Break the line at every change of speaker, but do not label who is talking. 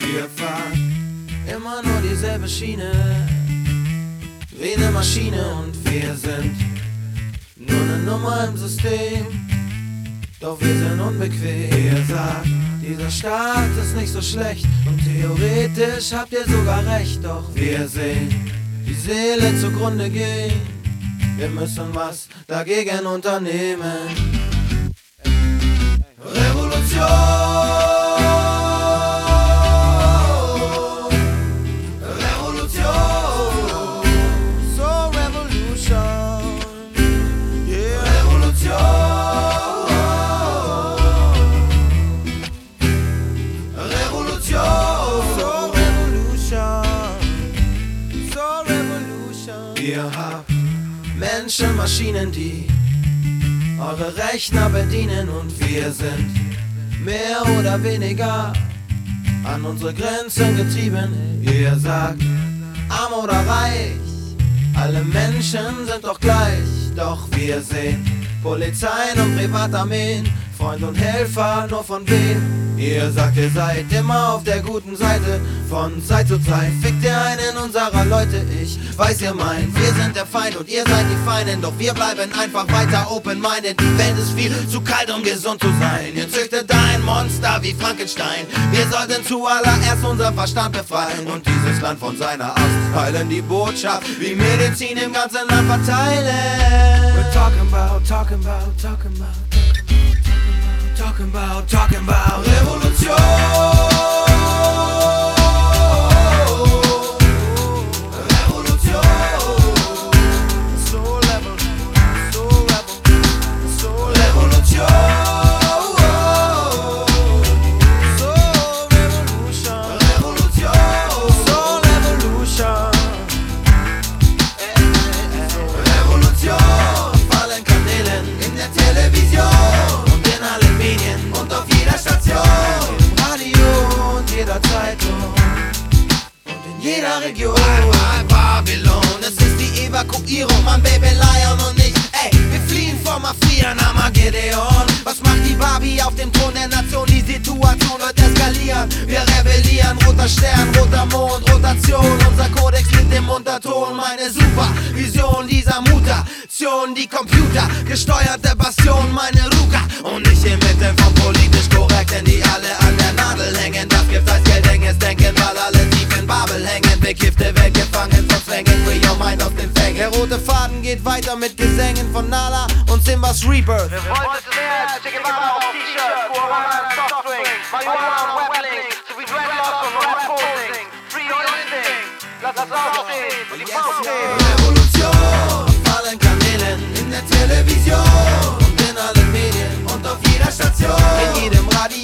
Wir fahren immer nur dieselbe Schiene, wie eine Maschine, und wir sind nur eine Nummer im System, doch wir sind unbequem. Ihr sagt, dieser Staat ist nicht so schlecht und theoretisch habt ihr sogar recht, doch wir sehen die Seele zugrunde gehen. Wir müssen was dagegen unternehmen. Revolution! Ihr habt Menschen, Maschinen, die eure Rechner bedienen, und wir sind mehr oder weniger an unsere Grenzen getrieben. Ihr sagt, arm oder reich, alle Menschen sind doch gleich, doch wir sehen Polizeien und Privatarmeen, Freund und Helfer, nur von wem? Ihr sagt, ihr seid immer auf der guten Seite. Von Zeit zu Zeit fickt ihr einen unserer Leute. Ich weiß, ihr meint, wir sind der Feind und ihr seid die Feinden, doch wir bleiben einfach weiter open-minded. Die Welt ist viel zu kalt, um gesund zu sein. Ihr züchtet ein Monster wie Frankenstein. Wir sollten zuallererst unseren Verstand befreien und dieses Land von seiner Angst heilen. Die Botschaft wie Medizin im ganzen Land verteilen. We're talking about Revolution. Jeder Region. Babylon, es ist die Evakuierung, mein Baby Lion und ich. Ey, wir fliehen vom Mafian Armageddon. Was macht die Barbie auf dem Thron der Nation? Die Situation wird eskalieren. Wir rebellieren, roter Stern, roter Mond, Rotation. Unser Kodex mit dem Unterton, meine Supervision dieser Mutation. Die Computer, gesteuerte Passion, meine Ruka. Und nicht inmitten von politisch Korrekten, die alle an der Nadel hängen. Das gibt als Geldhänges Denken, weil alle tief in Babel hängen. Bekiffte Welt gefangen von Zwängen, free your mind aus den Fängen. Der rote Faden geht weiter mit Gesängen von Nala und Simbas Rebirth.
Wir wollten mehr als Che Guevara auf T-Shirts, Guarana und Softdrinks, Marihuana und Wetlinks, sowie Dreadlocks und Rap-Posing. Free your instinct, lass uns aufstehen und die Faust nehmen.
Revolution, fallen Kanälen in der Television und in allen Medien und auf jeder Station, in jedem Radio